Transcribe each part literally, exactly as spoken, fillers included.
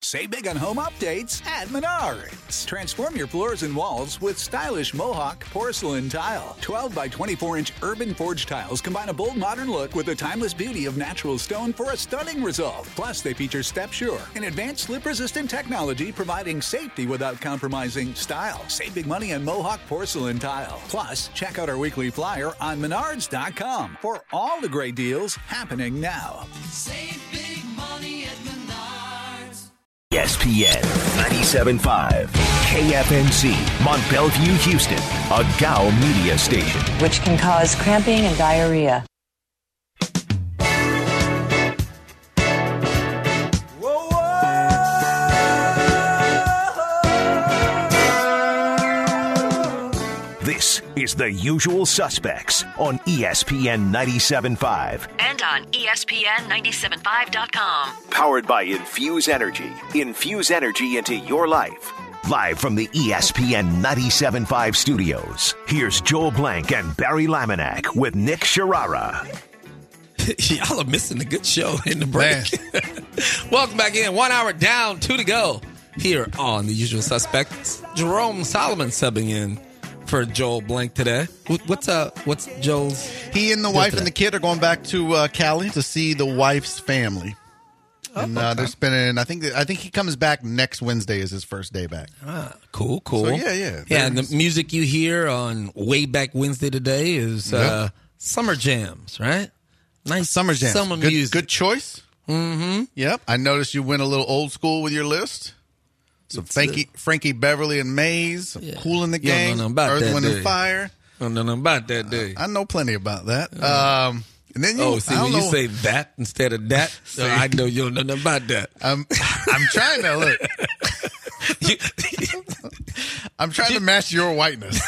Save big on home updates at Menards. Transform your floors and walls with stylish Mohawk porcelain tile. twelve by twenty-four inch urban forged tiles combine a bold modern look with the timeless beauty of natural stone for a stunning result. Plus, they feature Step Sure, an advanced slip-resistant technology providing safety without compromising style. Save big money on Mohawk porcelain tile. Plus, check out our weekly flyer on menards dot com for all the great deals happening now. Save big money at Menards. E S P N ninety-seven point five, K F N C, Mont Belvieu, Houston, a G A O media station. Which can cause cramping and diarrhea. This is The Usual Suspects on E S P N ninety-seven point five. And on E S P N ninety-seven point five dot com. Powered by Infuse Energy. Infuse energy into your life. Live from the E S P N ninety-seven point five studios, here's Joel Blank and Barry Laminack with Nick Sharara. Y'all are missing the good show in the break. Welcome back in. One hour down, two to go here on The Usual Suspects. Jerome Solomon subbing in for Joel Blank today. What's uh, what's Joel's? He and the wife and the kid are going back to uh, Cali to see the wife's family. Oh, and uh, okay. they're spending. I think. I think he comes back next Wednesday. Is his first day back. Ah, cool, cool. So, yeah, yeah. Yeah, and the music you hear on Way Back Wednesday today is uh, Yep. Summer Jams, right? Nice Summer jam. Summer good, music. Good choice. Mm-hmm. Yep. I noticed you went a little old school with your list. So Frankie, Frankie Beverly and Maze, Yeah. Cool in the You don't know Gang, nothing about Earth, that, Wind do and you? Fire. I don't know nothing about that day. I know plenty about that. Um, and then you, oh, see, I when don't you know, say that instead of that, so I know you don't know nothing about that. I'm, I'm trying to look. You- I'm trying to match your whiteness.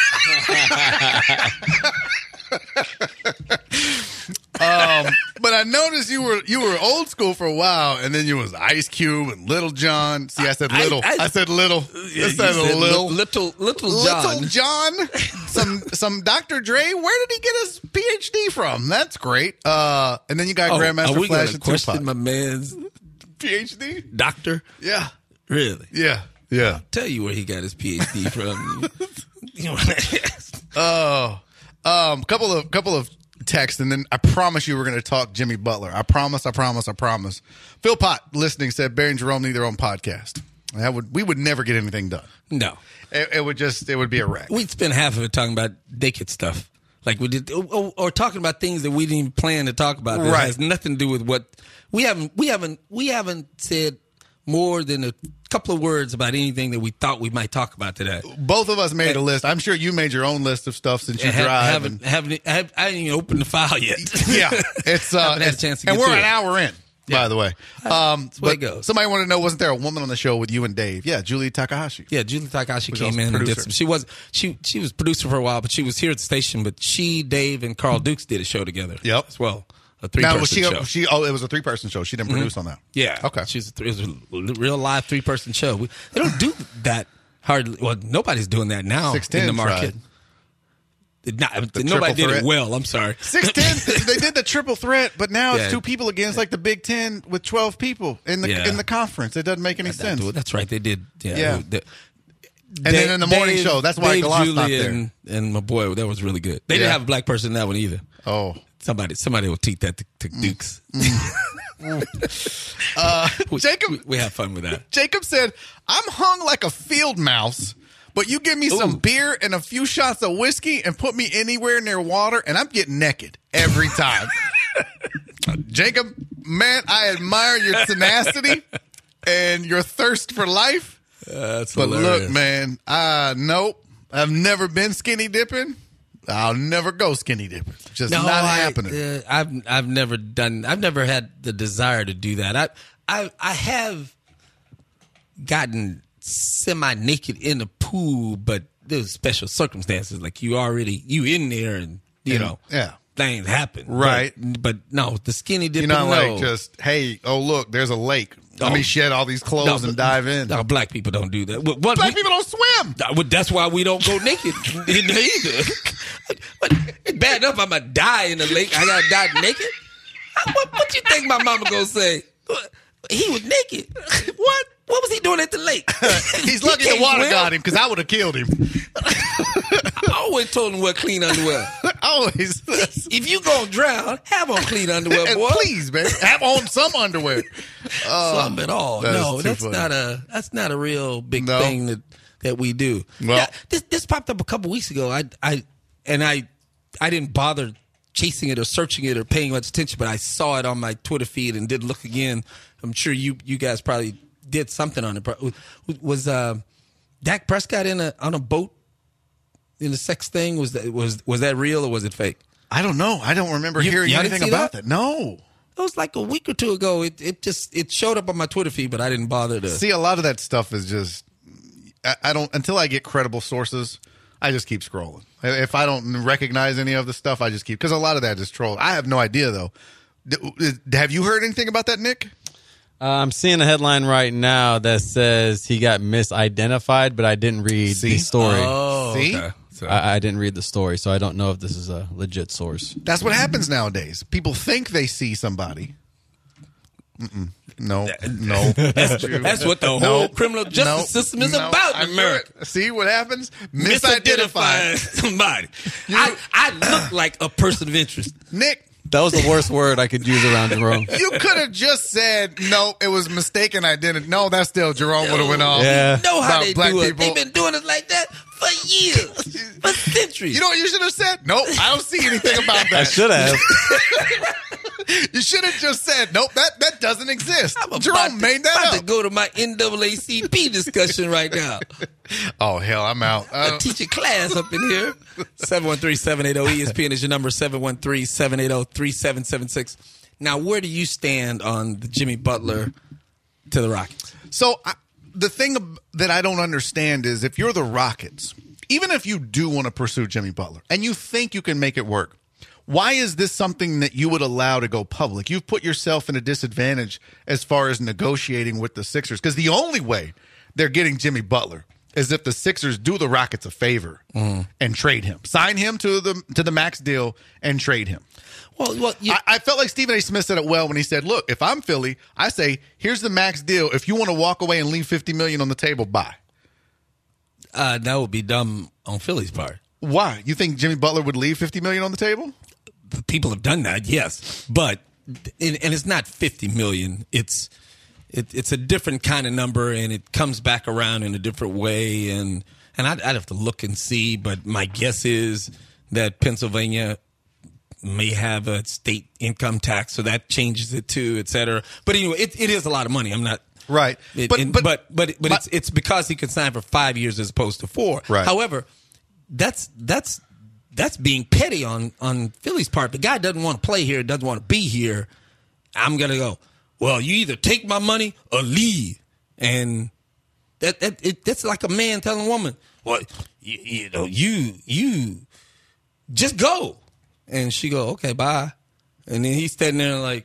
um, but I noticed you were you were old school for a while, and then you was Ice Cube and Little John. See, I said I- little. I, I- said little. Yeah, I you said said little. li- little, little John. Little John, some some Doctor Dre. Where did he get his P H D from? That's great. Uh, and then you got Oh, Grandmaster are we Flash gonna and question Tupac. my man's P H D? doctor? Yeah, Really? yeah, yeah. Tell you where he got his P H D from. You know, Oh, um, couple of couple of texts, and then I promise you we're going to talk Jimmy Butler. I promise, I promise, I promise. Phil Pott listening said Barry and Jerome need their own podcast. That would we would never get anything done. no. It, it would just it would be a wreck. We'd spend half of it talking about naked stuff. Like we did, or, or talking about things that we didn't even plan to talk about. That Right. has nothing to do with what we haven't. We haven't. We haven't said more than a couple of words about anything that we thought we might talk about today. Both of us made a list. I'm sure you made your own list of stuff since you And ha- drive. haven't, and- haven't, haven't, I didn't even open the file yet. yeah, it's uh, Haven't had a it's- chance to and get we're to an it. hour in. By the way, um, That's the way but it goes. somebody wanted to know: wasn't there a woman on the show with you and Dave? Yeah, Julie Takahashi. Yeah, Julie Takahashi Was came also in and did producer. some. She was she she was producer for a while, but she was here at the station. But she, Dave, and Carl Dukes did a show together. Yep. as well, a three Now person was she? show. She oh, it was a three person show. She didn't produce on that. Yeah. Okay. She's a, th- it was a real live three person show. We, they don't do that hardly. Well, nobody's doing that now six in ten the market. tried. Did not, The nobody triple did threat. it well. I'm sorry. Six ten. They did the triple threat, but now Yeah. it's two people against like the Big Ten with twelve people in the Yeah. in the conference. It doesn't make any That- sense. That's right. They did. Yeah. Yeah. The- And then in the morning Dave- show, that's why Dave, Galas Julie, not there. and, and my boy, that was really good. They Yeah. didn't have a black person in that one either. Oh, Somebody, somebody will teach that to, to Dukes. uh, we, Jacob. we, we have fun with that. Jacob said, "I'm hung like a field mouse, but you give me some Ooh. beer and a few shots of whiskey and put me anywhere near water, and I'm getting naked every time." Jacob, man, I admire your tenacity and your thirst for life. Uh, that's But hilarious. look, man, uh, nope. I've never been skinny dipping. I'll never go skinny dipping. Just No, not I, happening. uh, I've I've never done. I've never had the desire to do that. I I I have gotten semi naked in the pool, but there's special circumstances. Like you already you in there, and you And- know, yeah. things happen. Right. But, but no, the skinny dipping. You're not no. like just, hey, oh, look, there's a lake. Let Oh. me shed all these clothes No, and but- dive in. No, black people don't do that. Well, what Black we- people don't swim. Uh, well, that's why we don't go naked in there either. But it's bad enough I'm gonna die in the lake. I gotta die naked. What, what you think my mama gonna say? He was naked. What? doing at the lake. He's lucky the water got him because I would have killed him. I always told him wear clean underwear. Always. If you gonna drown, have on clean underwear, And boy. please, man, have on some underwear. Some at all. that is No, too that's funny. not a that's not a real big No. thing that that we do. Well- yeah, this this popped up a couple weeks ago. I I and I I didn't bother chasing it or searching it or paying much attention, but I saw it on my Twitter feed and did look again. I'm sure you you guys probably did something on it. Was uh, Dak Prescott in a on a boat in the sex thing? Was that was was that real or was it fake? I don't know. I don't remember You- hearing y'all didn't anything see about that? that. No. It was like a week or two ago. It it just it showed up on my Twitter feed, but I didn't bother to See, a lot of that stuff is just, I, I don't, until I get credible sources, I just keep scrolling. If I don't recognize any of the stuff, I just keep, because a lot of that is troll. I have no idea, though. D- Have you heard anything about that, Nick? Uh, I'm seeing a headline right now that says he got misidentified, but I didn't read See? the story. Oh, See? okay. So, I, I didn't read the story, so I don't know if this is a legit source. That's what happens nowadays. People think they see somebody. Mm-mm. No, no. that's, that's what the whole No. criminal justice No. system is No. about I in knew America. it. See what happens? Misidentifying Misidentified. somebody. I, I look like a person of interest. Nick, That was the worst word I could use around Jerome. you could have just said, no, it was mistaken identity. No, that's still Jerome would have went off. Yeah. You know how About they black do it. people. They've been doing it like that for years, for centuries. You know what you should have said? Nope, I don't see anything about that. I should have. You should have just said, nope, that, that doesn't exist. I'm about Jerome to, made that about up. to go to my N double A C P discussion right now. Oh, hell, I'm out. I Uh, teach a class up in here. seven one three, seven eight zero, E S P N is your number, seven one three, seven eight zero, three seven seven six. Now, where do you stand on the Jimmy Butler to the Rockets? so I, the thing ab- that I don't understand is if you're the Rockets, even if you do want to pursue Jimmy Butler and you think you can make it work, why is this something that you would allow to go public? You've put yourself in a disadvantage as far as negotiating with the Sixers, because the only way they're getting Jimmy Butler is if the Sixers do the Rockets a favor and trade him, sign him to the to the max deal and trade him. Well, well you, I, I felt like Stephen A. Smith said it well when he said, look, if I'm Philly, I say, here's the max deal. If you want to walk away and leave fifty million dollars on the table, buy. uh, that would be dumb on Philly's part. Why? You think Jimmy Butler would leave fifty million dollars on the table? People have done that, yes, but and, and it's not fifty million. It's it, it's a different kind of number, and it comes back around in a different way. And and I'd, I'd have to look and see, but my guess is that Pennsylvania may have a state income tax, so that changes it too, et cetera. But anyway, it, it is a lot of money. I'm not Right. It, But- and- but- but but but my- it's it's because he can sign for five years as opposed to four. Right. However, that's that's that's being petty on on Philly's part. The guy doesn't want to play here, doesn't want to be here. I'm gonna go. Well, you either take my money or leave, and that that it, that's like a man telling a woman, "Well, you, you know, you you just go," and she go, "Okay, bye," and then he's standing there like,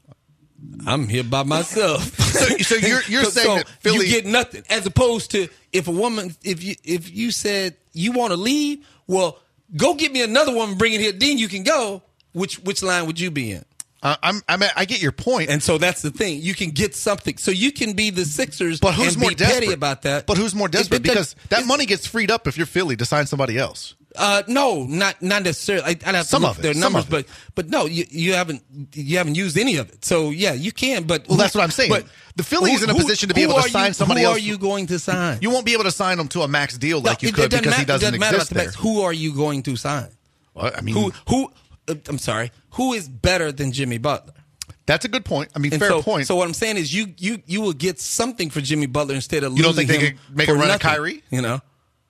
I'm here by myself. So, so you're you're So- saying so that Philly you get nothing, as opposed to if a woman, if you if you said you want to leave, well, go get me another woman, bring it here, then you can go. Which which line would you be in? Uh, I'm, I'm I get your point, And so that's the thing. You can get something. So you can be the Sixers but who's and more be desperate petty about that. But who's more desperate? It- it- because that it- money gets freed up if you're Philly to sign somebody else. Uh, no, not not necessarily. I, I'd have Some to look of at it, their some numbers, of but it. but no, you you haven't you haven't used any of it. So yeah, you can. But Well, that's what I'm saying. But The Phillies in a position to be who able to are sign you- somebody who else. are you going to sign? You won't be able to sign him to a max deal like No, you it- could it doesn't because he matter- doesn't it doesn't matter exist about the there. max. Who are you going to sign? Well, I mean, Who who? Uh, I'm sorry. Who is better than Jimmy Butler? that's a good point. I mean, And fair so, point. So what I'm saying is, you you you will get something for Jimmy Butler instead of You don't losing think they him could make for a run at nothing, Kyrie? You know,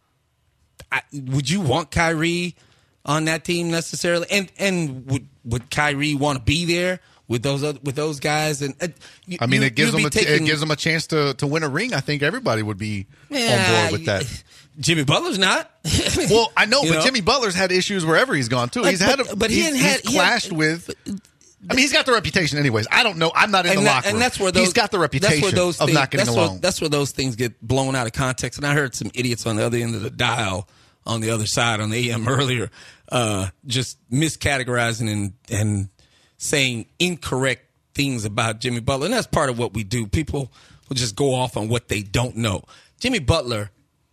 I, would you want Kyrie on that team necessarily? And and would would Kyrie want to be there with those other, with those guys? And uh, you, I mean, you, it gives you'd them be a, taking, it gives them a chance to, to win a ring. I think everybody would be Yeah, on board with that. Jimmy Butler's not. Well, I know, You but know? Jimmy Butler's had issues wherever he's gone too. But- He's had, a, but- but he he's, hadn't he's had- he had- clashed with. I mean, he's got the reputation, anyways. I don't know. I'm not in and the that- locker room. and that's where those, he's got the reputation that's where those of things, not getting that's along. Where, that's where those things get blown out of context. And I heard some idiots on the other end of the dial, on the other side, on the A M earlier, uh, just miscategorizing and and saying incorrect things about Jimmy Butler. And that's part of what we do. People will just go off on what they don't know. Jimmy Butler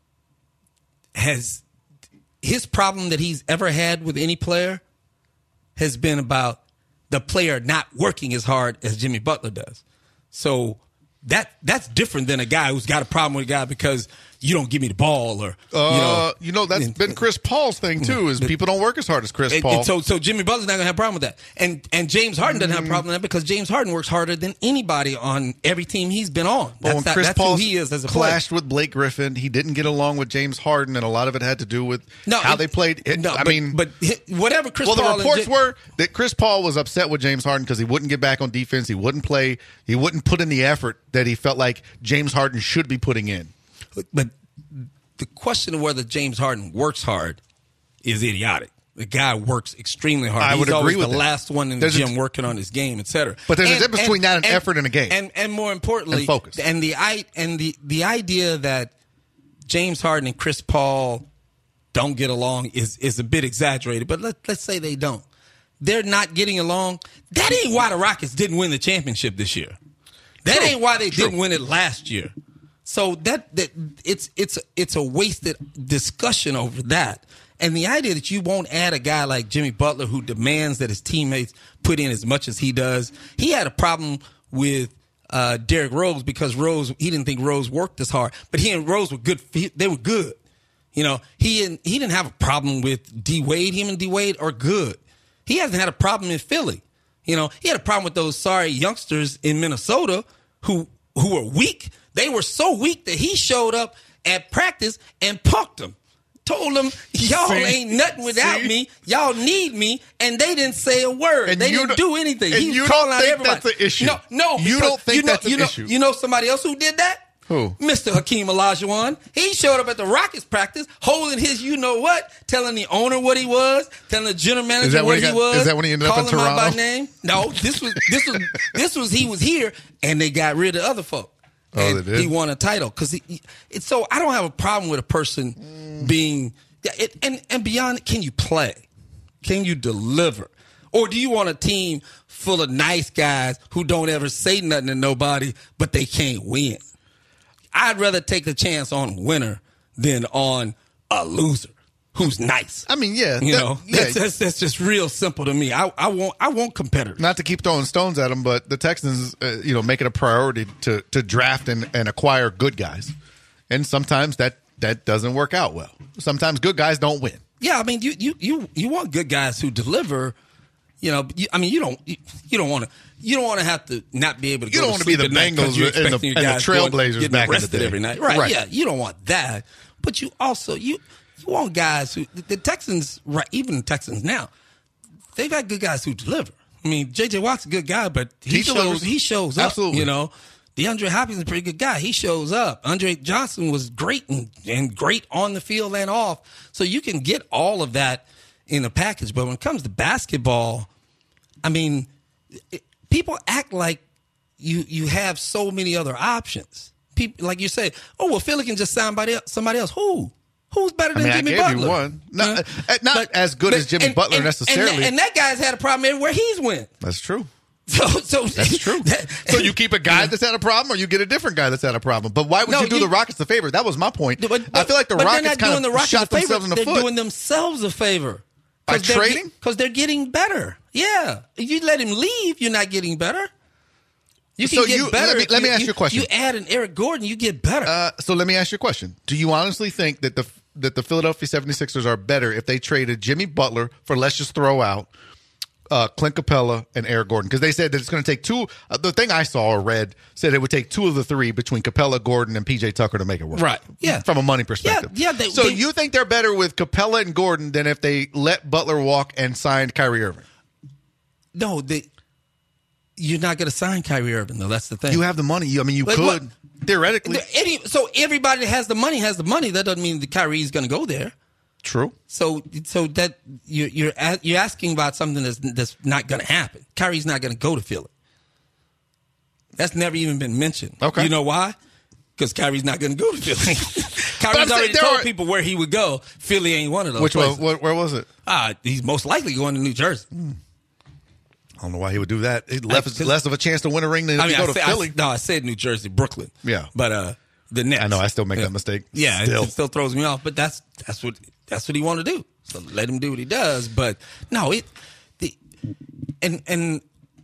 has his problem that he's ever had with any player has been about the player not working as hard as Jimmy Butler does. So that that's different than a guy who's got a problem with a guy because you don't give me the ball or you Uh, know. you know that's and- been Chris Paul's thing too. Is but- people don't work as hard as Chris and- Paul. and so so Jimmy Butler's not gonna have a problem with that. And and James Harden doesn't have a problem with that because James Harden works harder than anybody on every team he's been on. But That's, when not, Chris that's Paul who he is as a player. clashed with Blake Griffin, he didn't get along with James Harden, and a lot of it had to do with No, how it- they played. It, No, I but, mean, but whatever Chris well, the Paul and reports Ja- were that Chris Paul was upset with James Harden because he wouldn't get back on defense. He wouldn't play. He wouldn't put in the effort that he felt like James Harden should be putting in. But the question of whether James Harden works hard is idiotic. The guy works extremely hard. I He's would agree always with the that. last one in There's the a- gym working on his game, et cetera. But there's a And- difference between that and and- effort in a game. And and more importantly, And focus. And the I and the the idea that James Harden and Chris Paul don't get along is is a bit exaggerated. But let let's say they don't. They're not getting along. That ain't why the Rockets didn't win the championship this year. That True. ain't why they True. didn't win it last year. So that that it's it's it's a wasted discussion over that. And the idea that you won't add a guy like Jimmy Butler who demands that his teammates put in as much as he does. He had a problem with uh, Derrick Rose because Rose he didn't think Rose worked as hard, but he and Rose were good. They were good. You know, he didn't, he didn't have a problem with D Wade. Him and D Wade are good. He hasn't had a problem in Philly. You know, he had a problem with those sorry youngsters in Minnesota who who were weak. They were so weak that he showed up at practice and punked them. Told them, y'all See? ain't nothing without See? me. Y'all need me. And they didn't say a word. And they you didn't don't- do anything. and He was you calling don't out think everybody. that's an issue? No, no. You because don't think you know, that's an you know, issue? You know somebody else who did that? Who? Mister Hakeem Olajuwon. He showed up at the Rockets practice holding his you know what, telling the owner what he was, telling the general manager that what when he he, got- was. is that when he ended up in calling him out by Toronto? name. No, this was this was this was he was here and they got rid of other folk. Oh, And they did? he won a title because he, he- it's so I don't have a problem with a person being yeah, it, and and beyond. Can you play? Can you deliver? Or do you want a team full of nice guys who don't ever say nothing to nobody, but they can't win? I'd rather take a chance on a winner than on a loser who's nice. I mean, yeah, You that- know, yeah. that's, that's that's just real simple to me. I, I want I want competitors. Not to keep throwing stones at them, but the Texans, uh, you know, make it a priority to to draft and, and acquire good guys, and sometimes that that doesn't work out well. Sometimes good guys don't win. Yeah, I mean, you you you you want good guys who deliver. You know, you, I mean, you don't you, you don't want to you don't want to have to not be able to. You go don't to wanna be sleep the at night 'cause Bengals you're and the- expecting your and the guys going- Trailblazers getting back in the arrested day. every night, right? Right. Yeah, you don't want that, but you also you you want guys who the, the Texans, right? Even the Texans now, they've got good guys who deliver. I mean, J J Watt's a good guy, but he, He shows delivers. he shows up. Absolutely. You know, DeAndre Hopkins is a pretty good guy. He shows up. Andre Johnson was great and, and great on the field and off. So you can get all of that in a package. But when it comes to basketball, I mean, it, people act like you you have so many other options. People, like you say, oh, well, Philly can just sign somebody else. Somebody else. Who? Who's better I than mean, I Jimmy gave Butler? you one. Not, Huh? uh, not as good as Jimmy Butler necessarily. And, and that guy's had a problem everywhere he's went. That's true. So, so That's true. that- So you keep a guy that's had a problem, or you get a different guy that's had a problem. But why would No, you do you- the Rockets a favor? That was my point. But- but- I feel like the but Rockets they're not kind doing the of Rockets shot a favor. themselves in the they're foot. doing themselves a favor. By they're trading? Because they're getting better. Yeah. If you let him leave, you're not getting better. You can So get you- better. let me- if let me ask you a question. You add an Eric Gordon, you get better. Uh, so let me ask you a question. Do you honestly think that the that the Philadelphia seventy-sixers are better if they traded Jimmy Butler for, let's just throw out, uh, Clint Capella and Eric Gordon? Because they said that it's going to take two. Uh, the thing I saw or read said it would take two of the three between Capella, Gordon, and P J Tucker to make it work. Right. Yeah. From a money perspective. Yeah, yeah, they- so they- you think they're better with Capella and Gordon than if they let Butler walk and signed Kyrie Irving? no, they, you're not going to sign Kyrie Irving, though. That's the thing. You have the money. You, I mean, you Like could what? theoretically. Any, so everybody that has the money has the money. That doesn't mean that Kyrie's going to go there. True. So, so that you're you're a- you're asking about something that's that's not going to happen. Kyrie's not going to go to Philly. That's never even been mentioned. Okay. You know why? Because Kyrie's not going to go to Philly. I'm Kyrie's saying already there told are- people where he would go. Philly ain't one of those. Which one? places. Where, where was it? Ah, he's most likely going to New Jersey. I don't know why he would do that. He left I, less of a chance to win a ring than I if mean, you go I to say, Philly. I, no, I said New Jersey, Brooklyn. Yeah. But uh, the Nets. I know. I still make yeah. that mistake. Yeah, still. it still throws me off. But that's that's what that's what he want to do. So let him do what he does. But no, it the and and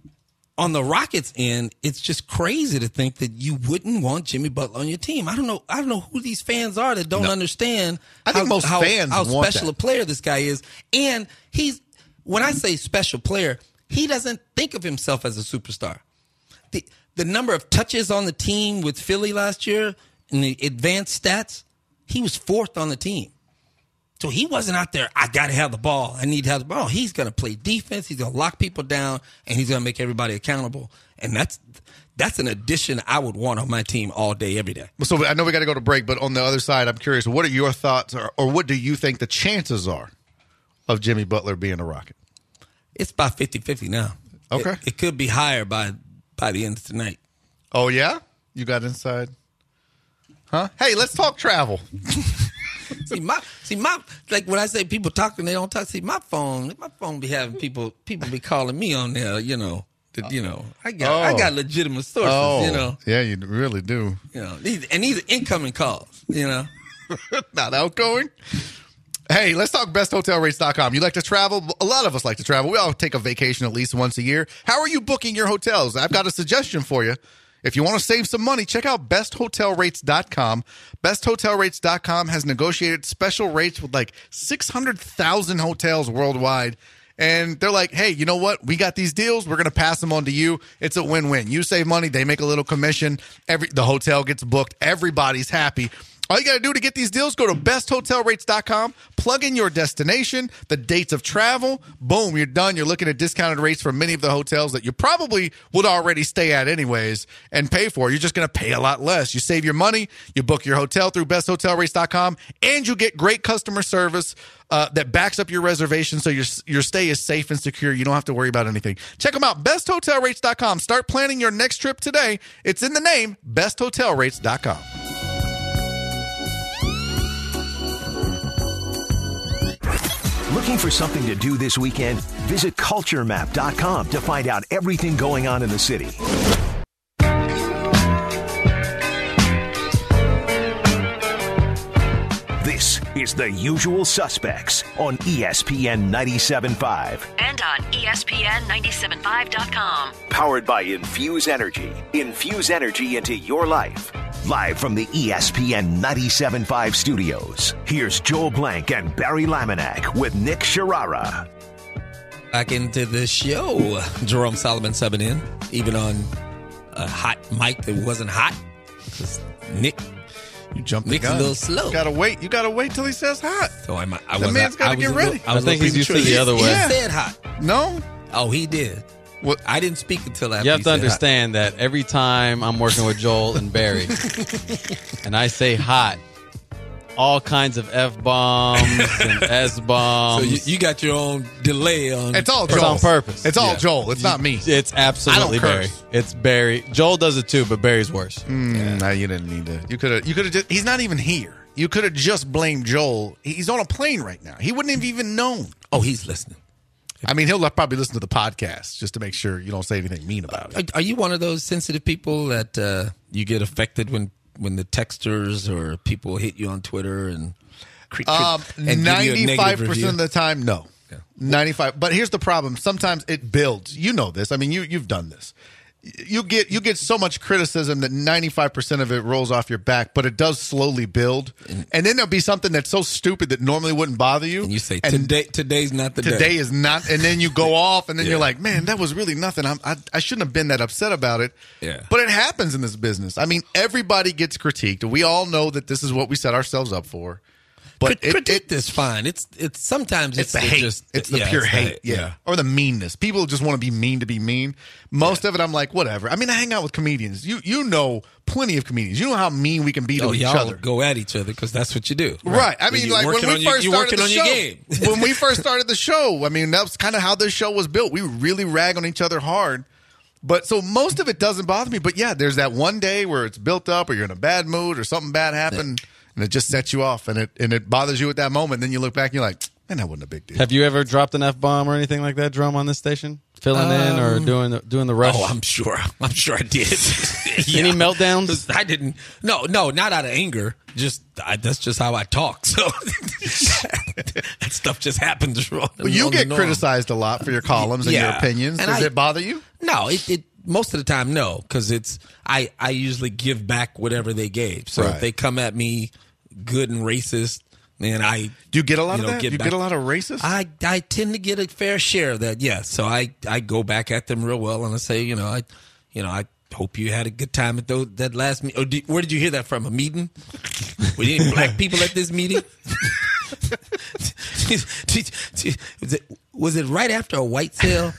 on the Rockets end, it's just crazy to think that you wouldn't want Jimmy Butler on your team. I don't know. I don't know who these fans are that don't No. understand. I think how, most how, fans how want special that. a player this guy is. And he's when I say special player, he doesn't think of himself as a superstar. The the number of touches on the team with Philly last year in the advanced stats, he was fourth on the team. So he wasn't out there, I got to have the ball. I need to have the ball. He's going to play defense. He's going to lock people down, and he's going to make everybody accountable. And that's that's an addition I would want on my team all day, every day. So I know we got to go to break, but on the other side, I'm curious, what are your thoughts, or, or what do you think the chances are of Jimmy Butler being a Rocket? It's about fifty-fifty now. Okay. It, it could be higher by by the end of tonight. Oh, yeah? You got inside? Huh? Hey, let's talk travel. See my, see my, like when I say people talking, they don't talk. See my phone, my phone be having people, people be calling me on there. You know, that, you know, I got, Oh. I got legitimate sources. Oh, You know, yeah, you really do. you know, these, and these are incoming calls. You know, Not outgoing. Hey, let's talk best hotel rates dot com. You like to travel? A lot of us like to travel. We all take a vacation at least once a year. How are you booking your hotels? I've got a suggestion for you. If you want to save some money, check out best hotel rates dot com. best hotel rates dot com has negotiated special rates with like six hundred thousand hotels worldwide. And they're like, hey, you know what? We got these deals. We're going to pass them on to you. It's a win-win. You save money. They make a little commission. Every The hotel gets booked. Everybody's happy. All you got to do to get these deals, go to best hotel rates dot com, plug in your destination, the dates of travel. Boom, you're done. You're looking at discounted rates for many of the hotels that you probably would already stay at anyways and pay for. You're just going to pay a lot less. You save your money. You book your hotel through best hotel rates dot com, and you get great customer service uh, that backs up your reservation so your, your stay is safe and secure. You don't have to worry about anything. Check them out, best hotel rates dot com. Start planning your next trip today. It's in the name, best hotel rates dot com. Looking for something to do this weekend? Visit culture map dot com to find out everything going on in the city. This is The Usual Suspects on E S P N ninety-seven point five. And on E S P N ninety-seven point five dot com. Powered by Infuse Energy. Infuse energy into your life. Live from the E S P N ninety-seven point five studios, here's Joel Blank and Barry Laminack with Nick Sharara. back into the show. Jerome Solomon subbing in, even on a hot mic that wasn't hot. Just Nick. You jumped Nick's the gun. a little slow. You gotta wait. You gotta wait till he says hot. So I'm, I The was. man's gotta I was get a little- ready. I, was I think a he's little used to premature. the other He way. Yeah. said hot. No. Oh, he did. What? I didn't speak until after You have he to said understand that every time I'm working with Joel and Barry, and I say hot, all kinds of F bombs and S hot. bombs. So you, you got your own delay on. It's all It's Joel. on purpose. It's all Yeah. Joel. It's not me. It's absolutely I don't Barry. curse. It's Barry. Joel does it too, but Barry's worse. Mm, nah, you didn't need to. You could have. You could have just. He's not even here. You could have just blamed Joel. He's on a plane right now. He wouldn't have even known. Oh, he's listening. I mean, he'll probably listen to the podcast just to make sure you don't say anything mean about it. Are, are you one of those sensitive people that uh, you get affected when when the texters or people hit you on Twitter and cri- cri- Um, and give you a negative ninety-five review? percent of the time, no. Yeah. ninety-five. But here's the problem. Sometimes it builds. You know this. I mean, you you've done this. You get you get so much criticism that ninety-five percent of it rolls off your back, but it does slowly build. And, then there'll be something that's so stupid that normally wouldn't bother you. And you say and today today's not the today day. is not, and then you go off, and then Yeah. you're like, man, that was really nothing. I'm, I I shouldn't have been that upset about it. Yeah. But it happens in this business. I mean, everybody gets critiqued. We all know that this is what we set ourselves up for. But Crit- it, critique it, this fine. It's it's sometimes it's it's, the hate. Just, it's the yeah, pure it's the hate. Yeah. Or the meanness. People just want to be mean to be mean. Most of it, I'm like, whatever. I mean, I hang out with comedians. You you know plenty of comedians. You know how mean we can be to Oh, each y'all other. go at each other because that's what you do. Right. I When mean, you're like when working we on your- first you're started working the on show. your game. When we first started the show, I mean, that was kind of how this show was built. We really rag on each other hard. But so most of it doesn't bother me. But yeah, there's that one day where it's built up or you're in a bad mood or something bad happened and it just sets you off and it and it bothers you at that moment. Then you look back and you're like, And that wasn't a big deal. Have you ever dropped an F-bomb or anything like that, Drum, on this station? Filling um, in or doing the, doing the rush? Oh, I'm sure. I'm sure I did. Yeah. Any meltdowns? I didn't. No, no, not out of anger. Just I, that's just how I talk. So that stuff just happens. Well, you get criticized a lot for your columns and yeah. your opinions. And Does I, it bother you? No, it, it most of the time no, because it's I I usually give back whatever they gave. So right. if they come at me good and racist, then I do you get a lot you know, of that? Get you back. get a lot of racist? I I tend to get a fair share of that. Yes, so I I go back at them real well and I say, you know, I you know I. hope you had a good time at those, that last meeting. Did, where did you hear that from? A meeting? Were there any black people at this meeting? was, it, was it right after a white sale?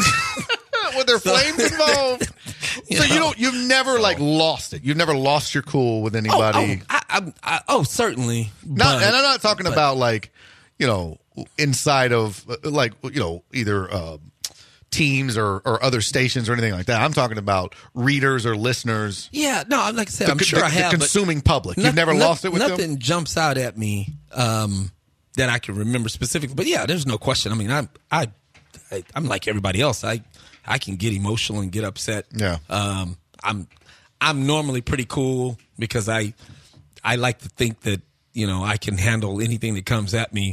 Were there so, flames involved? You so know, you don't. You've never so, like lost it. You've never lost your cool with anybody. Oh, oh, I, I, I, oh certainly. Not, but, and I'm not talking but, about like you know inside of like you know either. Uh, teams or, or other stations or anything like that. I'm talking about readers or listeners. Yeah, no, like I said, the, I'm sure the, I have. The consuming public. No, You've never no, lost it with nothing them? Nothing jumps out at me um, that I can remember specifically. But yeah, there's no question. I mean, I, I, I, I'm like everybody else. I, I can get emotional and get upset. Yeah. Um, I'm, I'm normally pretty cool because I, I like to think that, you know, I can handle anything that comes at me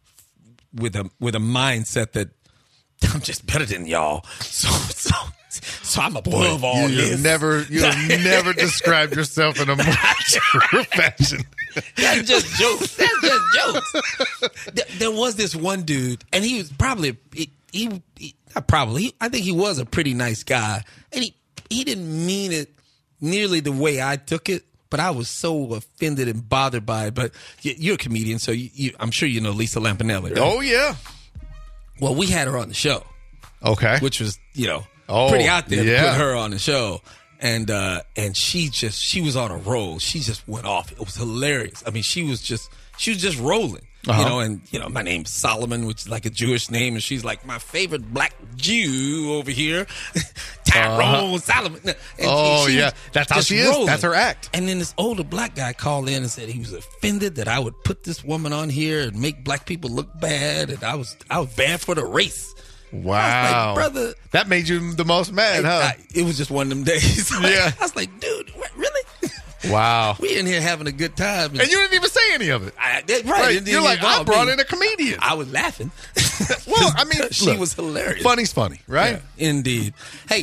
with a, with a mindset that, I'm just better than y'all, so so so I'm above Boy, all you this. Have never you have never described yourself in a more true fashion. That's just jokes. That's just jokes. There, there was this one dude, and he was probably he, he, he not probably. He, I think he was a pretty nice guy, and he he didn't mean it nearly the way I took it. But I was so offended and bothered by it. But you're a comedian, so you, you, I'm sure you know Lisa Lampanelli, right? Oh yeah. Well, we had her on the show. Okay. Which was, you know, oh, pretty out there yeah. to put her on the show. And uh, and she just, she was on a roll. She just went off. It was hilarious. I mean, she was just, she was just rolling. Uh-huh. You know, and, you know, my name's Solomon, which is like a Jewish name. And she's like, my favorite black Jew over here, Tyrone uh-huh. Solomon. And oh, yeah. That's how she is. Rolling. That's her act. And then this older black guy called in and said he was offended that I would put this woman on here and make black people look bad. And I was, I was bad for the race. Wow. I was like, brother. That made you the most mad, huh? I, it was just one of them days. Like, yeah. I was like, dude, what, really? Wow. We in here having a good time. And, and you didn't even say any of it. I, that, right. right. It You're like, I brought me. in a comedian. I was laughing. Well, I mean, she look, was hilarious. Funny's funny, right? Yeah, indeed. Hey,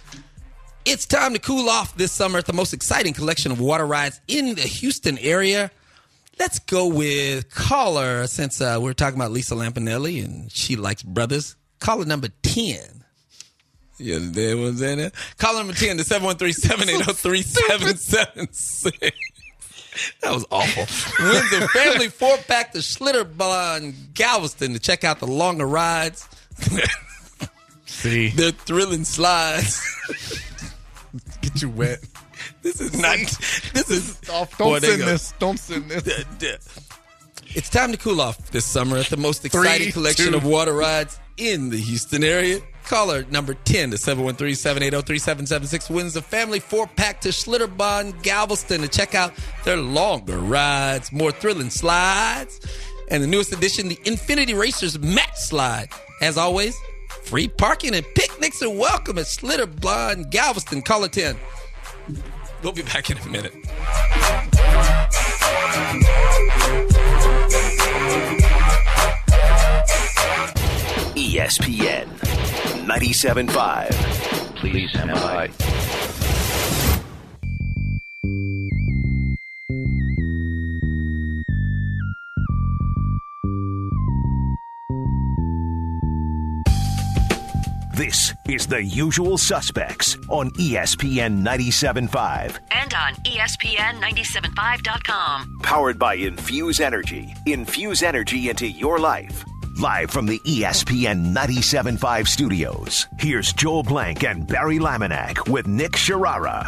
it's time to cool off this summer at the most exciting collection of water rides in the Houston area. Let's go with caller, since uh, we're talking about Lisa Lampanelli and she likes brothers. Caller number ten. Yeah, there was in it. Caller number ten to seven one three, seven eight zero, three seven seven six. That was awful. Wins the family four-pack to Schlitterbahn Galveston to check out the longer rides. See. They're thrilling slides. Get you wet. This is not. This is. Off. Don't boy, send this. Don't send this. It's time to cool off this summer at the most exciting Three, collection two. of water rides in the Houston area. Caller number ten to seven one three, seven eight zero, three seven seven six wins the family four-pack to Schlitterbahn Galveston to check out their longer rides, more thrilling slides, and the newest addition, the Infinity Racers Match Slide. As always, free parking and picnics are welcome at Schlitterbahn Galveston. Caller ten. We'll be back in a minute. E S P N ninety-seven point five. Please stand by. This is The Usual Suspects on E S P N ninety-seven point five. And on E S P N ninety-seven five dot com. Powered by Infuse Energy. Infuse energy into your life. Live from the E S P N ninety-seven point five studios, here's Joel Blank and Barry Laminack with Nick Sharara.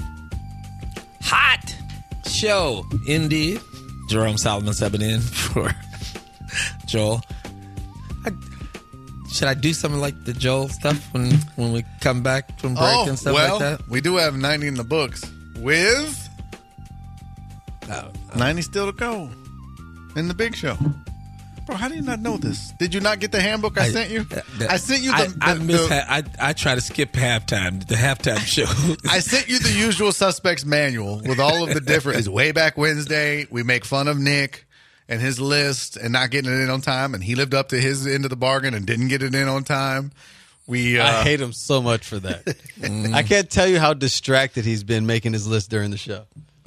Hot show, indeed. Jerome Solomon subbing in for Joel. I, should I do something like the Joel stuff when, when we come back from break oh, and stuff well, like that? We do have ninety in the books with oh, ninety still to go in the big show. Bro, how do you not know this? Did you not get the handbook I, I sent you? The, I sent you I, the. I, the, miss the ha- I I try to skip halftime, the halftime show. I sent you the Usual Suspects manual with all of the different. It's way back Wednesday. We make fun of Nick and his list and not getting it in on time, and he lived up to his end of the bargain and didn't get it in on time. We. Uh, I hate him so much for that. mm. I can't tell you how distracted he's been making his list during the show.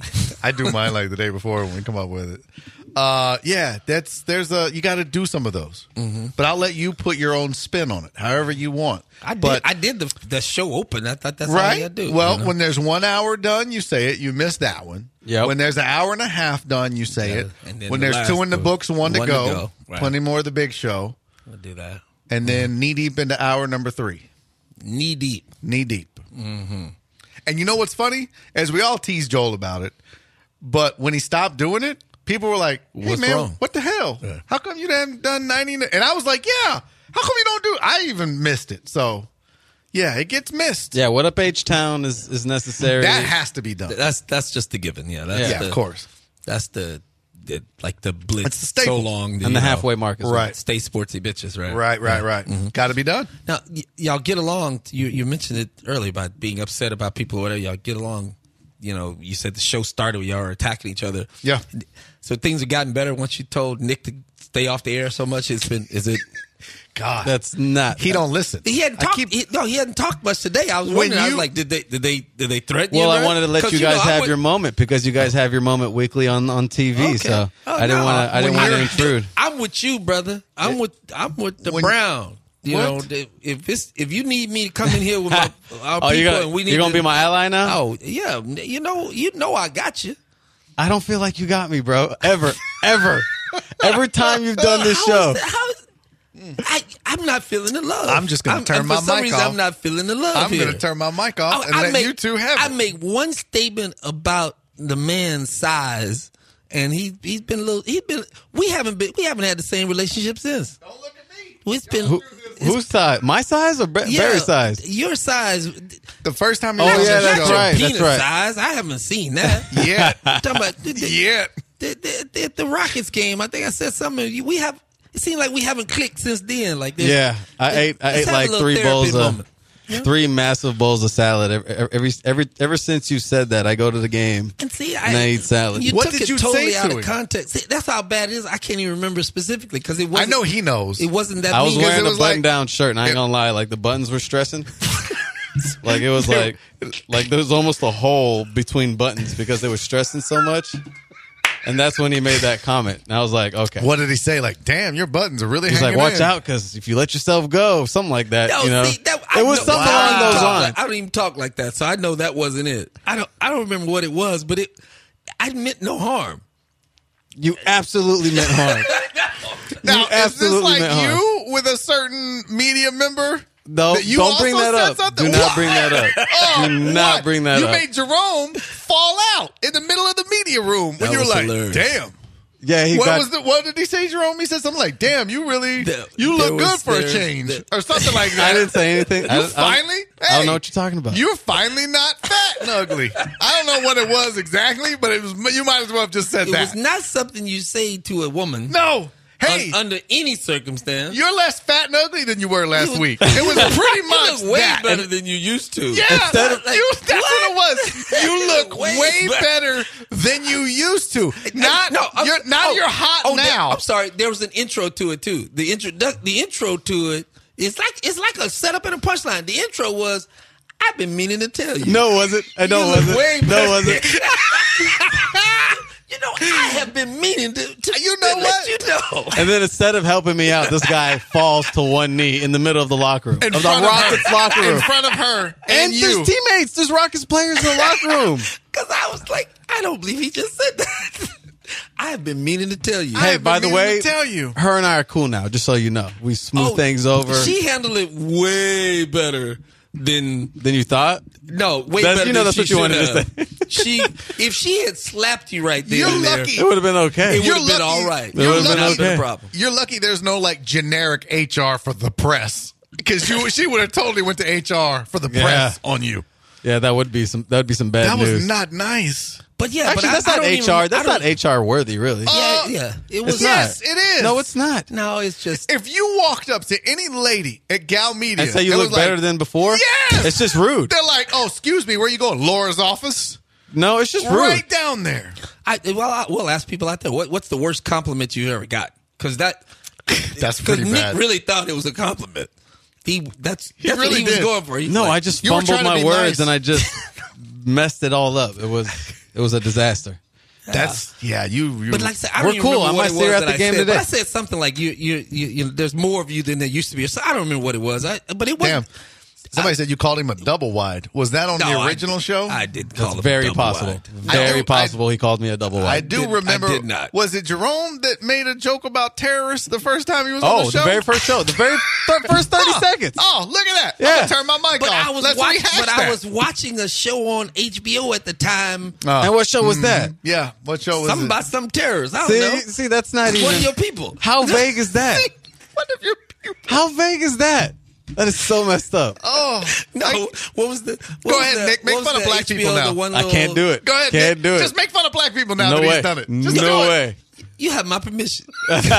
I do mine like the day before when we come up with it. Uh, yeah, that's there's a you got to do some of those, mm-hmm. but I'll let you put your own spin on it, however you want. I did. But, I did the the show open. I thought that's right? all you got to do. Well, you know? when there's one hour done, you say it. You missed that one. Yep. When there's an hour and a half done, you say Yeah, it. and then When the there's last two in the one. books, one, One to to go. go. Right. Plenty more of the big show, I'll do that. and then knee deep into hour number three. Knee deep. Knee deep. Mm-hmm. And you know what's funny? As we all tease Joel about it, but when he stopped doing it, people were like, hey, What's man, wrong? what the hell? Yeah. How come you haven't done ninety? And I was like, yeah, how come you don't do it? I even missed it. So, yeah, it gets missed. Yeah, What Up H-Town is, is necessary. That has to be done. That's that's just the given. Yeah, that's yeah, the, of course. That's the, the like the blitz. It's the staple. So long, and the you halfway know, mark is Right. Stay sportsy bitches, right? Right, right, right. Mm-hmm. Got to be done. Now, y- y'all get along. You you mentioned it earlier about being upset about people or whatever. Y'all get along. You know, you said the show started when y'all were attacking each other. Yeah. So things have gotten better once you told Nick to stay off the air so much. It's been, is it? God, That's not. he don't listen. He hadn't I talked. keep- he, no, he hadn't talked much today. I was When wondering. I was you- like, did they? Did they? Did they threaten Well, you? I bro? wanted to let 'Cause, you guys know, I have would- your moment because you guys have your moment weekly on, on T V. Okay. So Oh, I didn't no. want to. I didn't When want to you're- intrude. I'm with you, brother. I'm with. I'm with the When- Brown. You What? know, the- if it's if you need me to come in here with my, our Oh, people, you gonna, and we need you're gonna to, be my ally now? Oh yeah, you know, you know, I got you. I don't feel like you got me, bro. Ever, ever, every time you've done this How show. is that- how is- I, I'm not feeling the love. I'm just gonna I'm- turn I'm- my for some mic reason, off. I'm not feeling the love. I'm here. going to turn my mic off I- and I let make- you two have I it. make one statement about the man's size, and he he's been a little. He's been. We haven't been. We haven't had the same relationship since. Don't look at me. It's been. Who, whose size? My size or Bar- yeah, Barry's size? Your size. The first time you Oh, were on yeah, the that's show. right. Penis right. size. I haven't seen that. Yeah. I'm talking about the, the, Yeah. the, the, the, the Rockets game. I think I said something. We have. It seems like we haven't clicked since then. Like this. Yeah, I ate. I let's ate have a like little three therapy bowls of, moment. Yeah. three massive bowls of salad every, every every ever since you said that. I go to the game And see, I, and I eat salad. You What took did it you totally say out to of him? context. See, that's how bad it is. I can't even remember specifically because it I wasn't. know he knows. It wasn't that. I was mean. wearing it a was like- button-down shirt, and I ain't it- gonna lie, like the buttons were stressing. Like it was like, like there was almost a hole between buttons because they were stressing so much. And that's when he made that comment. And I was like, okay. What did he say? Like, damn, your buttons are really He's like, hanging watch in. out, because if you let yourself go, something like that, No, you know. see, that, it was know- something I don't along even those talk lines. like- I don't even talk like that, so I know that wasn't it. I don't. I don't remember what it was, but it. I meant no harm. You absolutely meant harm. Now, You is this absolutely like meant harm. you with a certain media member? No, that you don't bring also that said up. something? Do not What? bring that up. Oh, Do not what? bring that you up. made Jerome fall out in the middle of the media room when That you were was like, hilarious. damn. Yeah, he What got. was the, what did he say, Jerome? He said something like, damn, you really, There- you there look was- good for a there- change. there- or something like that. I didn't say anything. I, You I- finally? I don't Hey, know what you're talking about. You're finally not fat and ugly. I don't know what it was exactly, but it was. You might as well have just said It that. was not something you say to a woman. no. Hey, un- under any circumstance. you're less fat and ugly than you were last You- week. It was pretty much you look way that. better than you used to. Yeah, Instead of- you, that's what? it was. You look Way way, better. better than you used to. Not, no, I'm- you're, now oh, you're hot oh, there- now. I'm sorry. There was an intro to it too. The intro, the, the intro to it is like it's like a setup and a punchline. The intro was, "I've been meaning to tell you." no, was it? I know, You was look it? way No, better. was it? You know, I have been meaning to. to You know to what? Let you know. And then instead of helping me out, this guy falls to one knee in the middle of the locker room. in of the front Rockets of her, locker room. in front of her, and, and you. there's teammates. There's Rockets players in the locker room. Because I was like, I don't believe he just said that. I have been meaning to tell you. I Hey, have by been the meaning way, to tell you. her and I are cool now, just so you know. We smooth Oh, things over She handled it way better than than you thought. no, way That's- better. you know than that's she what you wanted should to have. She, if she had slapped you right there, You're and there, lucky. It would have been okay. it would You're have been lucky. all right. It would've been Not okay. a problem. You're lucky there's no like generic H R for the press. Because you, she would have totally went to H R for the Yeah. press on you. Yeah, that would be some. That would be some bad That news. was not nice. But yeah, Actually, but that's I, I not don't H R. Even, that's not H R worthy, really. Yeah, Uh, yeah. It was. It's Yes, not. it is. No, it's not. No, it's just. If you walked up to any lady at Gal Media And say you and look was like, better than before. Yes! It's just rude. They're like, oh, excuse me, where you going? Laura's office? No, it's just rude. Right down there. I, well, I, we'll ask people out there. What, what's the worst compliment you ever got? Because that. That's Because pretty Nick bad. really thought it was a compliment. He that's He that's really what he was did. going for. He's No, like, I just You were fumbled trying to my be words nice. and I just messed it all up. It was it was a disaster. That's, yeah, you. you But like I said, I We're don't even cool. remember I what might it see her was at that the I game said. today. But I said something like, "You, you, you, you there's more of you than there used to be." So I don't remember what it was. I, but it damn. wasn't. Somebody I- said you called him a double wide. Was that on No, the I- original show? I did call That's him very double possible. wide. I Very do- possible he called me a double I wide. do did- I remember. did not. Was it Jerome that made a joke about terrorists the first time he was on Oh, the show? the very first show. The very fir- first thirty oh, seconds. Oh, look at that. Yeah. I'm going to turn my mic But off. I was Let's watching. rehash But that. I was watching a show on H B O at the time. Oh. And what show was that? Yeah, what show was Something it? about some terrorists. I don't See, know. see, that's not even. One of your people. How vague is that? What if you? you How vague is that? That is so messed up. oh, No, I- what was the? What Go was ahead, the- Nick. Make what was fun of the black H B O, people the now. one I little- can't do it. Go ahead, Can't Nick. do it. Just make fun of black people now no that way. he's done it. No Just do it. way. You have my permission.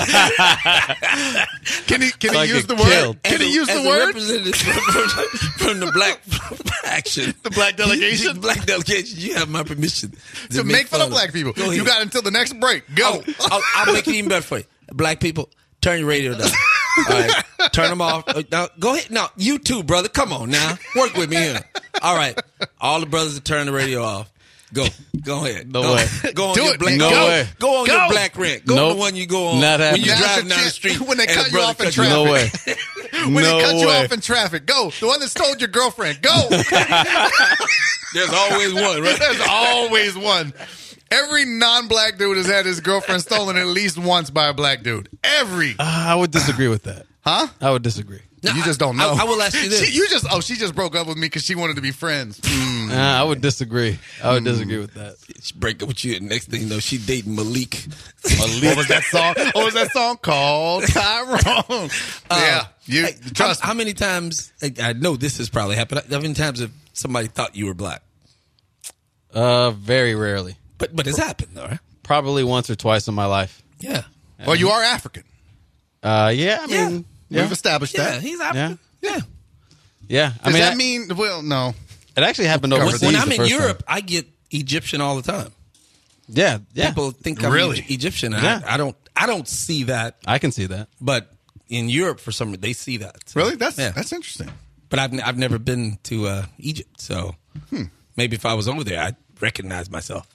Can he? Can So I he use get the word? killed. Can As he a- use as the a word? representative from, from the black action, The black delegation? black delegation. You have my permission to To make fun of black people. Go You ahead. got until the next break. Go. I'll, I'll, I'll make it even better for you. Black people, turn your radio down. All right, turn them off. Uh, Now, go ahead. Now, you too, brother. Come on now. Work with me here. All right. All the brothers that turn the radio off. Go. Go ahead. No go, way. Go on Do your it, black Nick. No go, way. Go on Go. your black rent. Go on Nope. the one you go on Not when you happening. driving That's down a the street. when they and a cut you brother off in cut traffic. No way. When no they cut you way. off in traffic, go. The one that stole your girlfriend, go. There's always one, right? There's always one. Every non-black dude has had his girlfriend stolen at least once by a black dude. Every. Uh, I would disagree with that. Huh? I would disagree. No, You just I- don't know. I, I will ask you this. She, you just oh, she just broke up with me because she wanted to be friends. Mm. Uh, I would disagree. I would disagree with that. She break up with you, and next thing you know, she dating Malik. What was that song? What was that song called? Tyrone. yeah, you Hey, trust how, how me. many times? I, I know this has probably happened. How many times have somebody thought you were black? Uh, very rarely. But but it's happened, though, right? Probably once or twice in my life. Yeah. Well, you are African. Uh, yeah. I Yeah. mean, yeah, We've established Yeah, that. he's African. Yeah. yeah. I Does mean, that I- mean? Well, no. it actually happened When- overseas. When the I'm in first Europe, time. I get Egyptian all the time. Yeah, yeah. People think I'm Really? Egy- Egyptian. And Yeah. I, I don't. I don't see that. I can see that. But in Europe, for some reason, they see that. So, Really? That's yeah. that's interesting. But I've I've never been to uh, Egypt, so maybe if I was over there, I'd recognize myself.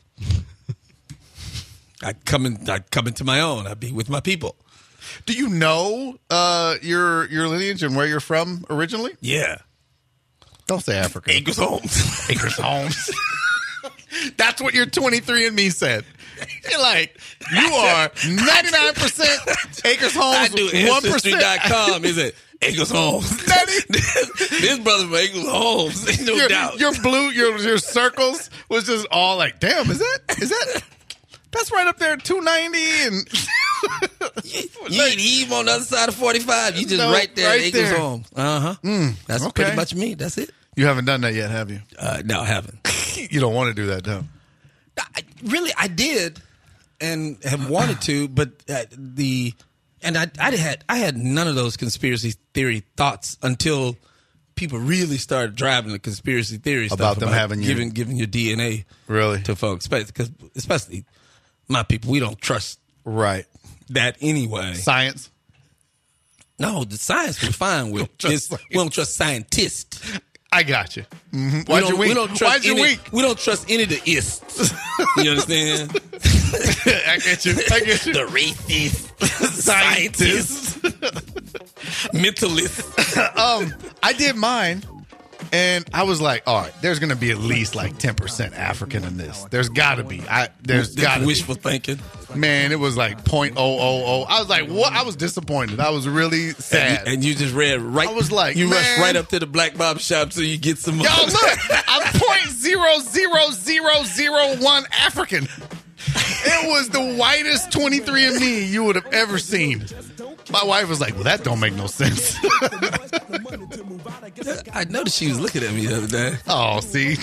I'd come in. I'd come into my own. I'd be with my people. Do you know uh, your your lineage and where you're from originally? Yeah. Don't say African. Acres Homes. Acres Homes. That's what your twenty-three and me said. You're like, you are ninety-nine percent Acres I Homes, do one ancestry dot percent. com. Is it Acres Homes? This brother from Acres Homes. Ain't no your, doubt. your blue, your your circles was just all like, damn, is that is that that's right up there at two ninety and You ain't Eve on the other side of forty-five. You just No, right there right at Acres there. Homes. Uh huh. That's okay. pretty much me. That's it. you haven't done that yet, have you? Uh, no, I haven't. You don't want to do that, though. I, really, I did, and have wanted to, but uh, the and I, I had I had none of those conspiracy theory thoughts until people really started driving the conspiracy theory stuff About them having your- giving giving your D N A Really? to folks, because especially my people, we don't trust Right. that anyway. Science. No, the science we're fine with. trust It's- we don't trust scientists. I got you. Mm-hmm. We Why'd don't, you wink? we don't trust Why'd you any, wink? We don't trust any of the ists. You understand? I get you. I get you. The racist, scientists, mentalists. um, I did mine, and I was like, all right, there's going to be at least like ten percent African in this. There's got to be. I There's got to be. Wishful thinking. Man, it was like point oh oh oh. I was like, what? I was disappointed. I was really sad. And you, and you just read right. I was like, you man. rushed right up to the black barber shop so you get some. Y'all look, I'm point zero zero zero zero one African. It was the whitest twenty-three and me you would have ever seen. My wife was like, well, that don't make no sense. I noticed she was looking at me the other day. Oh, see.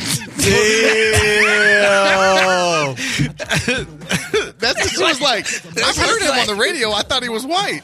Damn. That's what she was like. I've heard him on the radio. I thought he was white.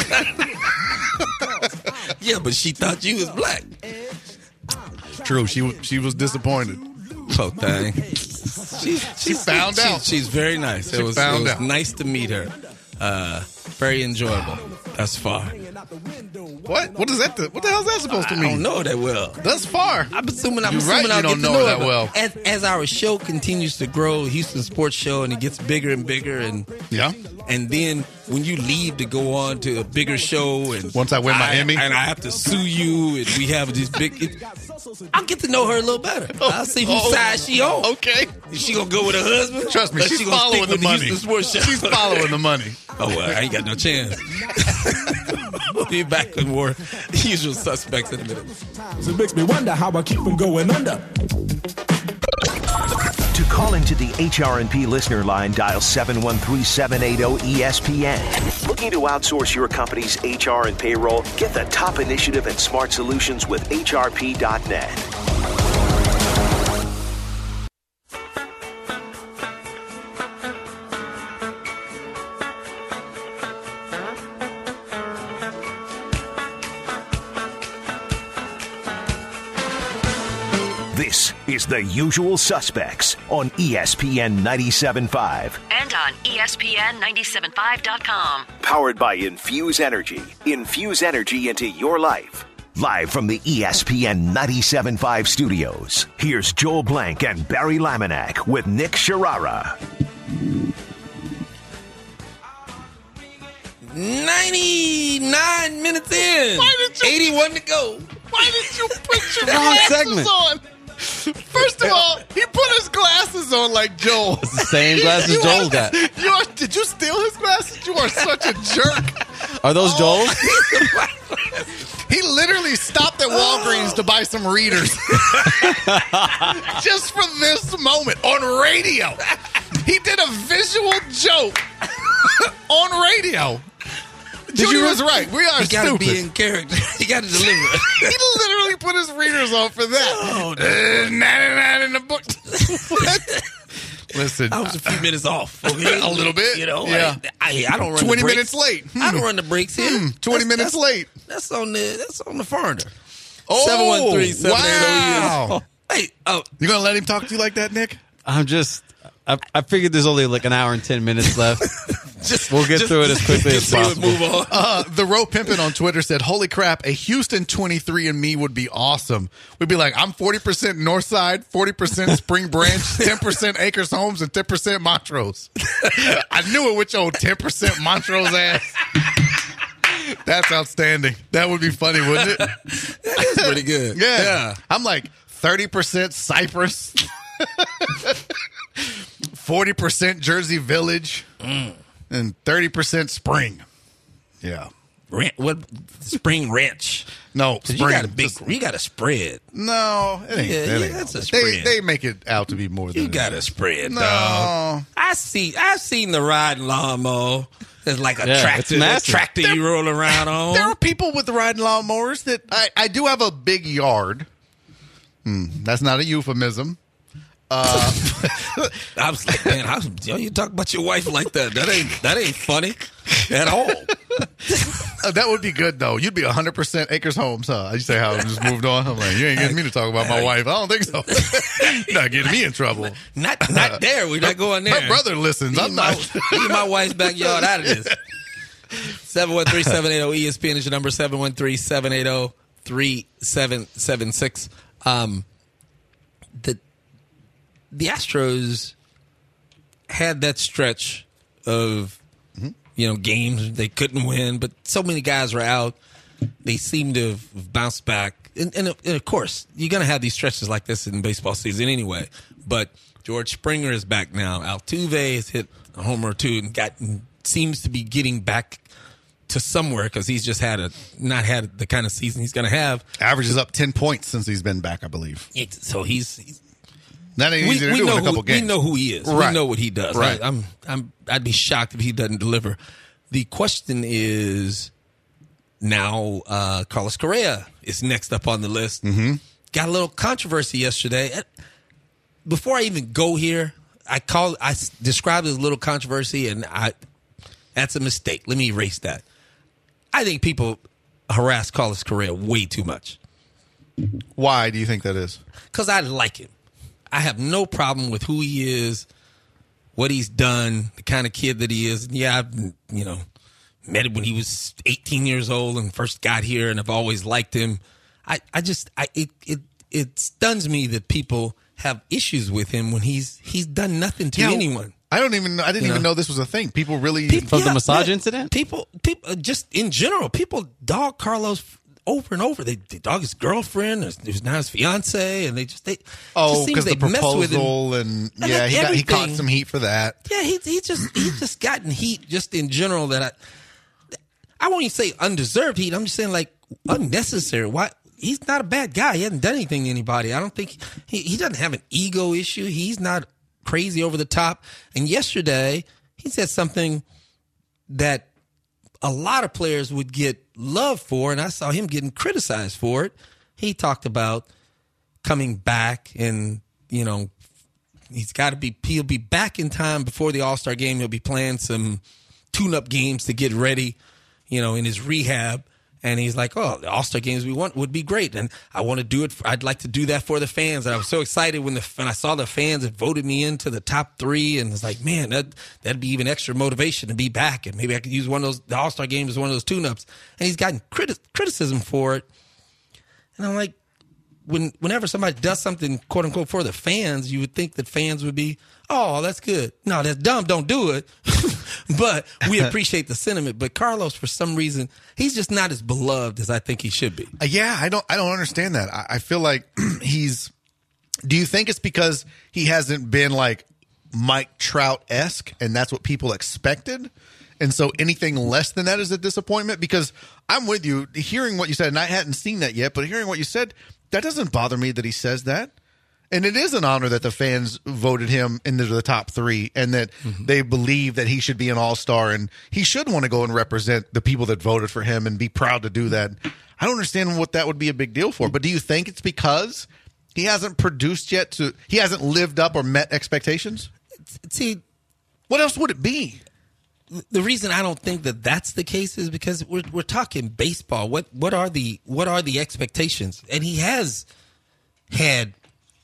Yeah, but she thought you was black. True. She was- she was disappointed. Oh, dang. She, She found she, out. She's very nice. She it was, found it was out. nice to meet her. Uh, very enjoyable thus far. What? What is that? The, what the hell is that supposed to I mean? don't know that well. Thus far. I'm assuming I'm You're assuming right, I'll you don't get to know know that her. well. As, as our show continues to grow, Houston Sports Show, and it gets bigger and bigger, and Yeah. and then when you leave to go on to a bigger show, and Once I win my Emmy. and I have to sue you, and we have this big, it, I'll get to know her a little better. I'll see whose Oh, side she on. Okay. Is she gonna go with her husband? Trust me, Or she's she gonna following stick the with money. Houston Sports Show? She's following the money. Oh, well, I ain't got no chance. We'll be back with more Usual Suspects in a minute. It makes me wonder how I keep from going under. To call into the H R and P listener line, dial seven one three, seven eight zero, E S P N. Looking to outsource your company's H R and payroll? Get the top initiative and smart solutions with H R P dot net. This is The Usual Suspects on E S P N ninety-seven point five. And on E S P N ninety-seven point five dot com. Powered by Infuse Energy. Infuse energy into your life. Live from the E S P N ninety-seven point five studios, here's Joel Blank and Barry Laminack with Nick Sharara. ninety-nine minutes in. Why did you- eighty-one to go. Why did you put your Wrong glasses segment. on? First of all, he put his glasses on like Joel. It's the same glasses You Joel are- got. You are, did you steal his glasses? You are such a jerk. Are those Joel's? He literally stopped at Walgreens to buy some readers. Just for this moment on radio. He did a visual joke on radio. Judy was right. We are You gotta stupid. be in character. You gotta deliver. He literally put his readers on for that. Oh, no. Uh, ninety-nine in the book. What? Listen, I was a few minutes off. Okay? A little bit? You know, Yeah. like, I, I don't run twenty the brakes. minutes late. I don't Hmm. run the brakes here. Hmm. twenty That's- minutes that's- late. That's on the that's on the foreigner. Oh, seven one three, seven eight wow. zero. Hey, oh, You gonna let him talk to you like that, Nick? I'm just. I, I figured there's only like an hour and ten minutes left. just We'll get just- through it as quickly just as so we possible. Move on. Uh, the Roe Pimpin on Twitter said, "Holy crap! A Houston twenty-three and me would be awesome. We'd be like, I'm forty percent Northside, forty percent Spring Branch, ten percent Acres Homes, and ten percent Montrose. I knew it with your ten percent Montrose ass. That's outstanding. That would be funny, wouldn't it? That's pretty good. Yeah. Yeah. I'm like thirty percent Cypress, forty percent Jersey Village, and thirty percent Spring. Yeah. Ranch, what Spring Ranch? No, 'Cause Spring. You got a big. Just- You got a spread. no, it ain't. Yeah, it yeah, ain't. that's a They, spread. they make it out to be more than You it got is. a spread, No. dog. I see. I've seen the riding lawnmower. There's like a Yeah, it's tractor, a massive. tractor you roll around on. There are people with riding lawnmowers that I, I do have a big yard. Hmm, that's not a euphemism. I was like, man, how, yo, you talk about your wife like that? That ain't that ain't funny at all. Uh, that would be good though. You'd be one hundred percent Acres Homes, huh? You say how I just moved on. I'm like, you ain't getting me to talk about my wife. I don't think so. You're not getting me in trouble. Not not there. We're not going there. My brother listens. Leave I'm my, not. leave my wife's backyard out of this. seven one three, seven eight zero E S P N is your number. seven one three, seven eight zero, three seven seven six. Um, the the Astros had that stretch of you know games they couldn't win, but so many guys were out. They seem to have bounced back, and, and, and of course, you're going to have these stretches like this in baseball season anyway. But George Springer is back now. Altuve has hit a homer or two and got seems to be getting back to somewhere because he's just had a not had the kind of season he's going to have. Average is up ten points since he's been back, I believe. So he's. he's That ain't we, easy to we do know in a couple who, games. We know who he is. Right. We know what he does. Right. I, I'm, I'm, I'd be shocked if he doesn't deliver. The question is, now uh, Carlos Correa is next up on the list. Mm-hmm. Got a little controversy yesterday. Before I even go here, I call I described it as a little controversy, and I that's a mistake. Let me erase that. I think people harass Carlos Correa way too much. Why do you think that is? Because I like him. I have no problem with who he is, what he's done, the kind of kid that he is. And yeah, I've, you know, met him when he was eighteen years old and first got here, and I've always liked him. I, I just, I, it, it, it stuns me that people have issues with him when he's he's done nothing to Yeah, anyone. I don't even. I didn't You even know? know this was a thing. People really People- From the yeah, massage yeah. incident? People, people, uh, just in general, people dog Carlos over and over. They, they dog his girlfriend, who's now his fiance, and they just they. Oh, just seems because the they mess with him. proposal and And yeah, like he got he caught everything. some heat for that. Yeah, he he just he's just gotten heat just in general that I I won't even say undeserved heat. I'm just saying like unnecessary. Why? He's not a bad guy. He hasn't done anything to anybody. I don't think he he doesn't have an ego issue. He's not crazy over the top. And yesterday he said something that a lot of players would get love for, and I saw him getting criticized for it. He talked about coming back, and you know he's got to be he'll be back in time before the All-Star game. He'll be playing some tune-up games to get ready, you know, in his rehab. And he's like, oh, the All-Star games we want would be great. And I want to do it. For, I'd like to do that for the fans. And I was so excited when the when I saw the fans had voted me into the top three. And it's like, man, that, that'd be even extra motivation to be back. And maybe I could use one of those, the All-Star games as one of those tune-ups. And he's gotten criti- criticism for it. And I'm like, when whenever somebody does something, quote unquote, for the fans, you would think that fans would be, oh, that's good. No, that's dumb. Don't do it. But we appreciate the sentiment. But Carlos, for some reason, he's just not as beloved as I think he should be. Uh, yeah, I don't. I don't understand that. I, I feel like he's. Do you think it's because he hasn't been like Mike Trout-esque, and that's what people expected? And so anything less than that is a disappointment? Because I'm with you, hearing what you said, and I hadn't seen that yet, but hearing what you said, that doesn't bother me that he says that. And it is an honor that the fans voted him into the top three, and that mm-hmm. they believe that he should be an all-star, and he should want to go and represent the people that voted for him and be proud to do that. I don't understand what that would be a big deal for. But do you think it's because he hasn't produced yet? To he hasn't lived up or met expectations? See, what else would it be? The reason I don't think that that's the case is because we're we're talking baseball. What what are the what are the expectations? And he has had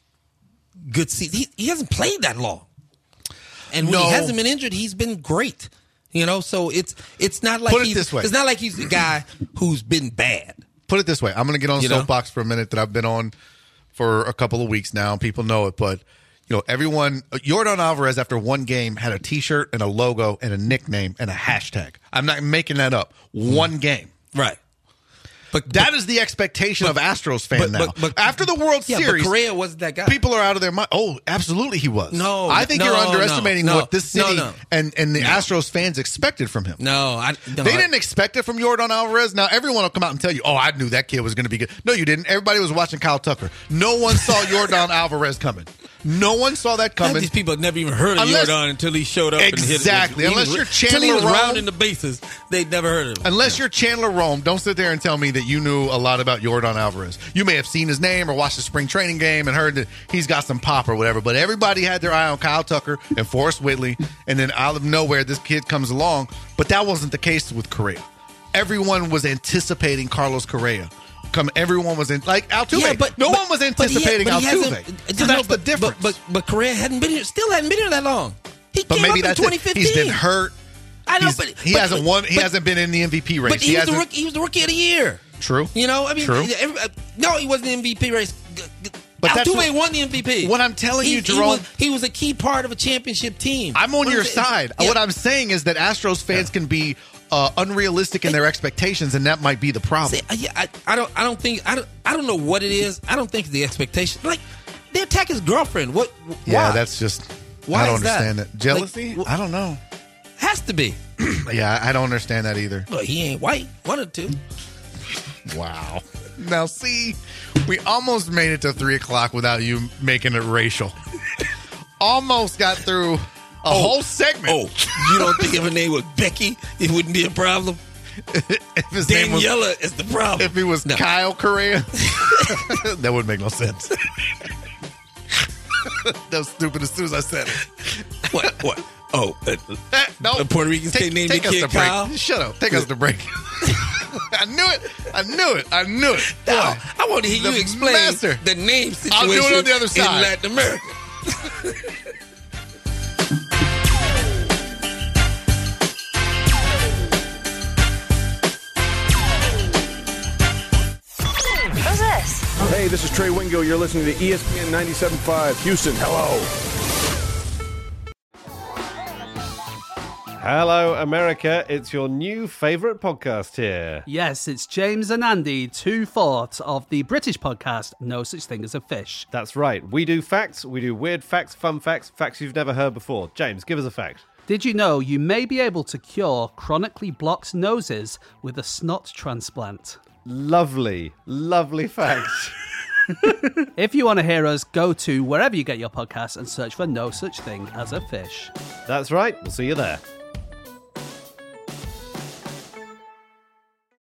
good season. He, he hasn't played that long, and when No. he hasn't been injured, he's been great. You know, so it's it's not like Put it he's, this way. It's not like he's a guy who's been bad. Put it this way. I'm going to get on a You know? soapbox for a minute that I've been on for a couple of weeks now. People know it, but you know, everyone. Yordan Alvarez, after one game, had a T-shirt and a logo and a nickname and a hashtag. I'm not making that up. One game, right? But that but, is the expectation but, of Astros fan but, now. but, but, after the World yeah, Series, but Correa wasn't that guy. people are out of their mind. Oh, absolutely, he was. No, I think no, you're no, underestimating no, what this city no, no. and and the No. Astros fans expected from him. No, I, no, They I- didn't expect it from Yordan Alvarez. Now, everyone will come out and tell you, oh, I knew that kid was going to be good. No, you didn't. Everybody was watching Kyle Tucker. No one saw Yordan Alvarez coming. No one saw that coming. These people had never even heard of Unless- Yordan until he showed up. Exactly. And hit it. Unless He you're was, until he Chandler was Rome. rounding the bases, they'd never heard of him. Unless you're Chandler Rome, don't sit there and tell me that you knew a lot about Yordan Alvarez. You may have seen his name or watched the spring training game and heard that he's got some pop or whatever, but everybody had their eye on Kyle Tucker and Forrest Whitley, and then out of nowhere, this kid comes along. But that wasn't the case with Correa. Everyone was anticipating Carlos Correa. Come, everyone was in like Altuve. Yeah, but no but- one was but he- anticipating but he Altuve. hasn't- So no, that's but, the difference. But, but but Correa hadn't been here, still hadn't been here that long. He But came maybe up that's in it. twenty fifteen. He's been hurt. I know, He's- but he but- hasn't won. He but- hasn't been in the M V P race. But he, was the hasn't. rookie. He was the rookie of the year. True. You know, I mean, True. every, uh, no, he wasn't in the M V P race. G- g- But that's Altuve what- won the M V P. what I'm telling He- you, he Jerome- was, he was a key part of a championship team. I'm on What your I'm saying- side. Yeah. What I'm saying is that Astros fans can be uh, unrealistic in their expectations, and that might be the problem. See, I- yeah, I, I don't. I don't think. I don't. I don't know what it is. I don't think it's the expectation. Like they attack his girlfriend. What? Yeah, why? that's just. Why I don't is that? understand that. Jealousy? Like, I don't know. Has to be. Yeah, I don't understand that either. Well, he ain't white. One or two. Wow. Now, see, we almost made it to three o'clock without you making it racial. Almost got through a Oh. whole segment. Oh, you don't think if her name was Becky, it wouldn't be a problem? if his name was, Daniela is the problem. if he was No. Kyle Correa, that wouldn't make no sense. That was stupid as soon as I said it. What? What? Oh, uh, Eh, no. the Puerto Ricans take, can't name take the us kid to break. Kyle? Shut up. Take us to break. I knew it. I knew it. I knew it. Boy, Now, I want to hear the you explain master. the name situation I'll do it on the other side. in Latin America. Who's this? Hey, this is Trey Wingo. You're listening to E S P N ninety-seven point five Houston. Hello. Hello, America. It's your new favourite podcast here. Yes, it's James and Andy, two-fourths of the British podcast No Such Thing as a Fish. That's right. We do facts, we do weird facts, fun facts, facts you've never heard before. James, give us a fact. Did you know you may be able to cure chronically blocked noses with a snot transplant? Lovely, lovely fact. If you want to hear us, go to wherever you get your podcasts and search for No Such Thing as a Fish. That's right. We'll see you there.